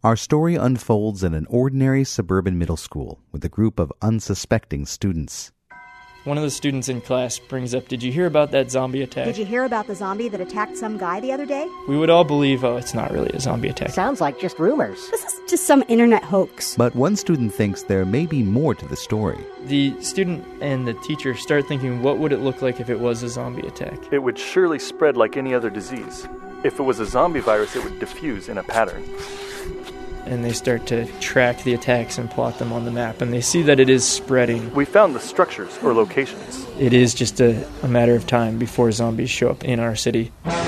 Our story unfolds in an ordinary suburban middle school with a group of unsuspecting students. One of the students in class brings up, "Did you hear about that zombie attack?" Did you hear about the zombie that attacked some guy the other day? We would all believe, oh, it's not really a zombie attack. Sounds like just rumors. This is just some internet hoax. But one student thinks there may be more to the story. The student and the teacher start thinking, what would it look like if it was a zombie attack? It would surely spread like any other disease. If it was a zombie virus, it would diffuse in a pattern. And they start to track the attacks and plot them on the map, and they see that it is spreading. We found the structures or locations. It is just a matter of time before zombies show up in our city.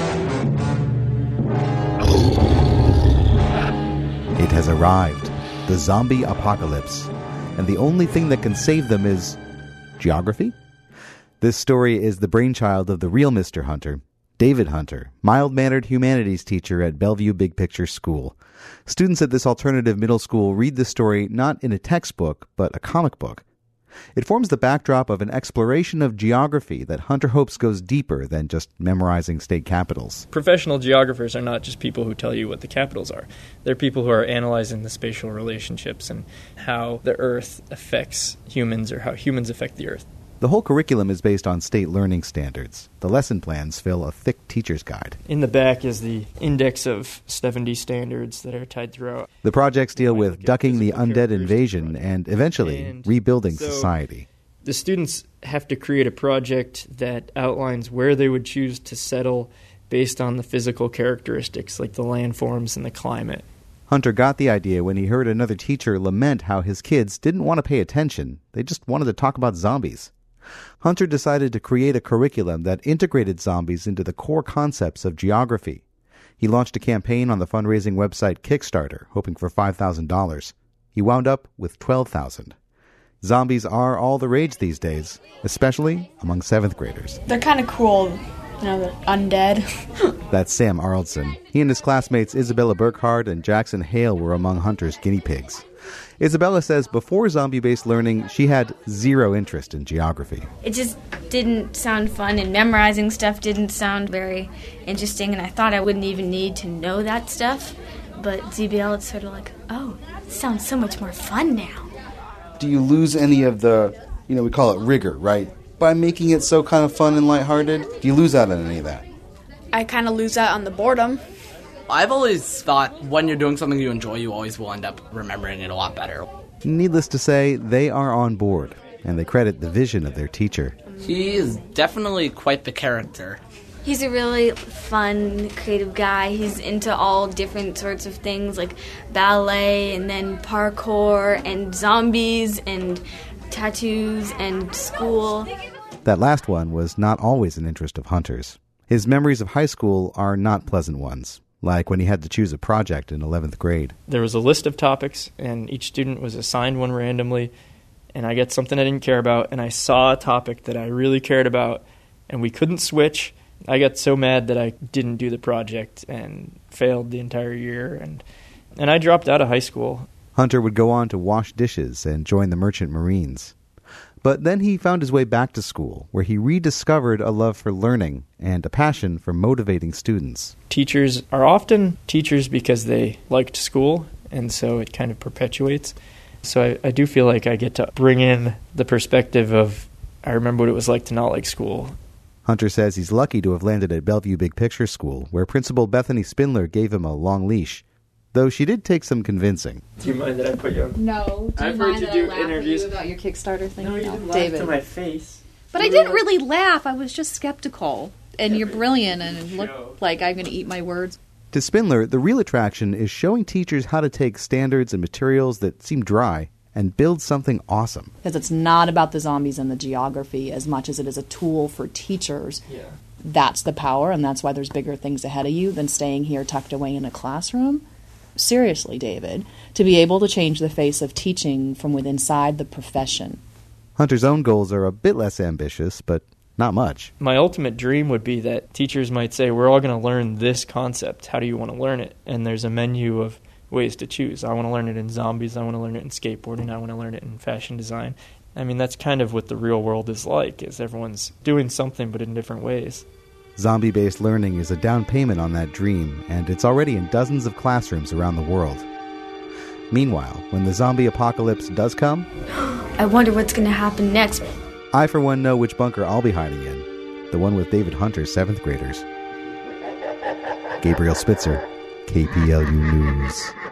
It has arrived, the zombie apocalypse, and the only thing that can save them is geography? This story is the brainchild of the real Mr. Hunter, David Hunter, mild-mannered humanities teacher at Bellevue Big Picture School. Students at this alternative middle school read this story not in a textbook, but a comic book. It forms the backdrop of an exploration of geography that Hunter hopes goes deeper than just memorizing state capitals. Professional geographers are not just people who tell you what the capitals are. They're people who are analyzing the spatial relationships and how the Earth affects humans or how humans affect the Earth. The whole curriculum is based on state learning standards. The lesson plans fill a thick teacher's guide. In the back is the index of 70 standards that are tied throughout. The projects deal with ducking the undead invasion and eventually rebuilding society. The students have to create a project that outlines where they would choose to settle based on the physical characteristics, like the landforms and the climate. Hunter got the idea when he heard another teacher lament how his kids didn't want to pay attention. They just wanted to talk about zombies. Hunter decided to create a curriculum that integrated zombies into the core concepts of geography. He launched a campaign on the fundraising website Kickstarter, hoping for $5,000. He wound up with $12,000. Zombies are all the rage these days, especially among 7th graders. They're kind of cool. You know, they're undead. That's Sam Arldson. He and his classmates Isabella Burkhardt and Jackson Hale were among Hunter's guinea pigs. Isabella says before zombie-based learning, she had zero interest in geography. It just didn't sound fun, and memorizing stuff didn't sound very interesting, and I thought I wouldn't even need to know that stuff. But ZBL, it's sort of like, oh, it sounds so much more fun now. Do you lose any of the, we call it rigor, right? By making it so kind of fun and lighthearted? Do you lose out on any of that? I kind of lose out on the boredom. I've always thought when you're doing something you enjoy, you always will end up remembering it a lot better. Needless to say, they are on board, and they credit the vision of their teacher. He is definitely quite the character. He's a really fun, creative guy. He's into all different sorts of things like ballet and then parkour and zombies and tattoos and school. That last one was not always an interest of Hunter's. His memories of high school are not pleasant ones, like when he had to choose a project in 11th grade. There was a list of topics, and each student was assigned one randomly, and I got something I didn't care about, and I saw a topic that I really cared about, and we couldn't switch. I got so mad that I didn't do the project and failed the entire year, and I dropped out of high school. Hunter would go on to wash dishes and join the Merchant Marines. But then he found his way back to school, where he rediscovered a love for learning and a passion for motivating students. Teachers are often teachers because they liked school, and so it kind of perpetuates. So I do feel like I get to bring in the perspective of, I remember what it was like to not like school. Hunter says he's lucky to have landed at Bellevue Big Picture School, where Principal Bethany Spindler gave him a long leash, though she did take some convincing. Do you mind that I put you on? No. Do you I've mind heard you that do I laugh interviews at you about your Kickstarter thing? No, you didn't David. laugh to my face. But I didn't really laugh. I was just skeptical. And you're brilliant, and it looked like I'm going to eat my words. To Spindler, the real attraction is showing teachers how to take standards and materials that seem dry and build something awesome. Because it's not about the zombies and the geography as much as it is a tool for teachers. Yeah. That's the power, and that's why there's bigger things ahead of you than staying here tucked away in a classroom. Seriously, David, to be able to change the face of teaching from within inside the profession. Hunter's own goals are a bit less ambitious, but not much. My ultimate dream would be that teachers might say, we're all going to learn this concept. How do you want to learn it? And there's a menu of ways to choose. I want to learn it in zombies. I want to learn it in skateboarding. I want to learn it in fashion design. I mean, that's kind of what the real world is like, is everyone's doing something but in different ways. Zombie-based learning is a down payment on that dream, and it's already in dozens of classrooms around the world. Meanwhile, when the zombie apocalypse does come, I wonder what's going to happen next. I, for one, know which bunker I'll be hiding in. The one with David Hunter's 7th graders. Gabriel Spitzer, KPLU News.